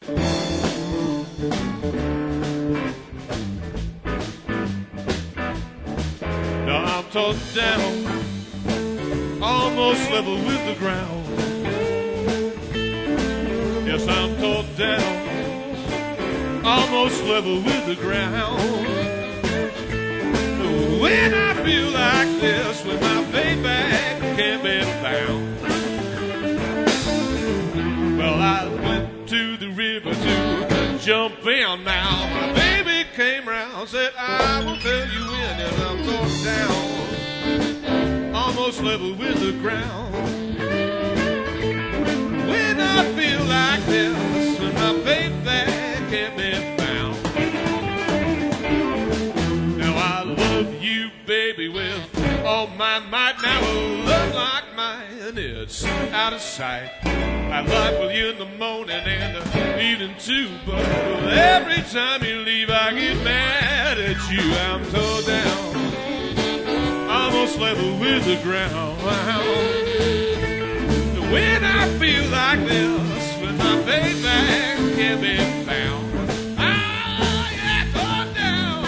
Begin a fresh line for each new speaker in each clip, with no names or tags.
Now I'm towed down, almost level with the ground. Yes, I'm towed down, almost level with the ground. When I feel like this, when my payback can't be found. Well, I went to the river to jump in now. My baby came round, said, I will tell you when, and I'm towed down, almost level with the ground. When I feel like this, when my payback can't be found. Now I love you, baby, with all my might. Now a love like mine, it's out of sight. I lie with you in the morning and the evening too, but every time you leave I get mad at you. I'm towed down, almost level with the ground. When I feel like this, when my payback can't be found. Ah, yeah, towed down.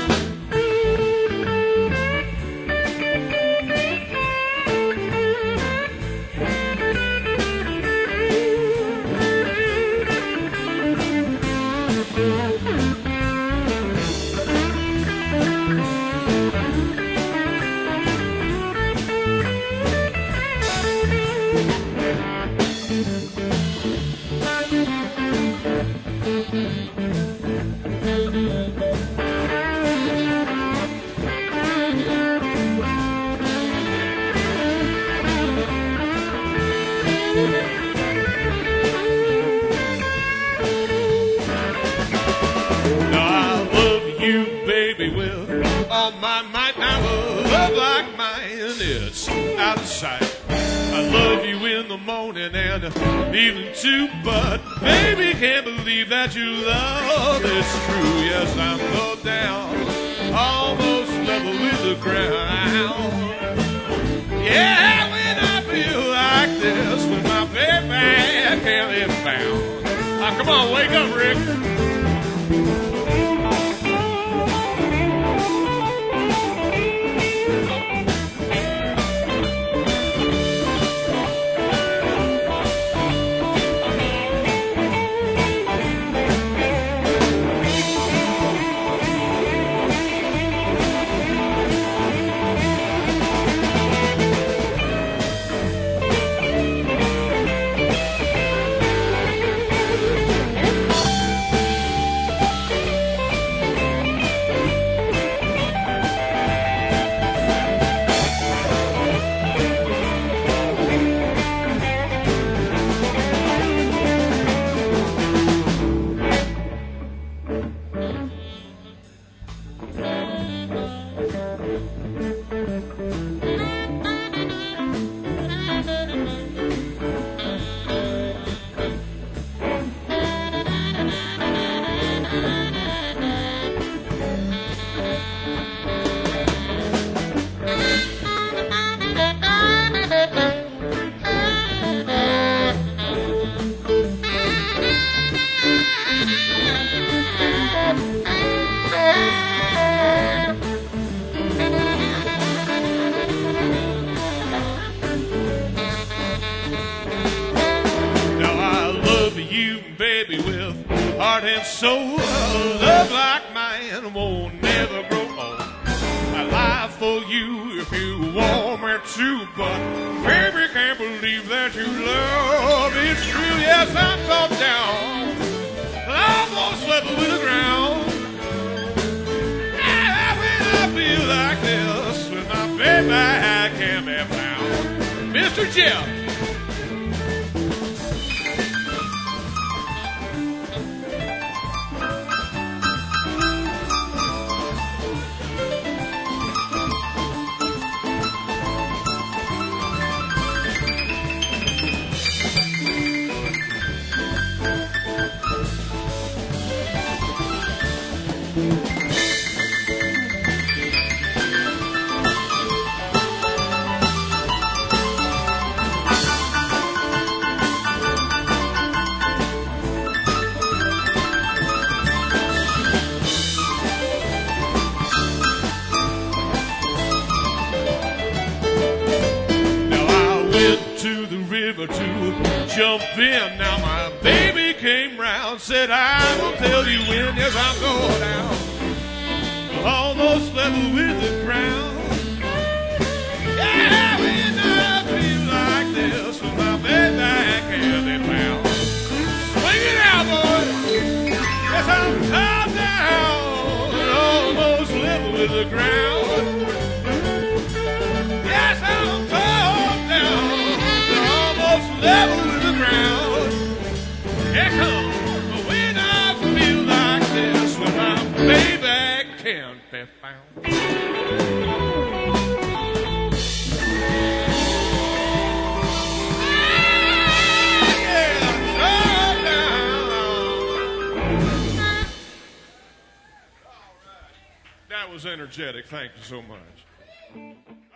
All my might, now a love like mine, it's out of sight. I love you in the morning and evening too, but baby, can't believe that your love is true. Yes, I'm towed down, almost level with the ground. Yeah, when I feel like this, when my baby can't be found. Oh, come on, wake up, Rick. Heart and soul, love like mine won't never grow old. I lie for you if you want me to, but baby, can't believe that you love is true. Yes, I'm towed down, almost level with the ground. Yeah, when I feel like this, when my baby I can't be found. Mr. Jeff. been. Now my baby came round, said, I will tell you when. Yes, I'm going down. Almost level with the ground. Yeah, when I feel like this with my baby, I can't be found. Swing it out, boy. Yes, I'm top down, almost level with the ground. Yes, I'm top down, almost level with the ground. Yeah, come when I feel like this with my baby can't be found. That was energetic. Thank you so much.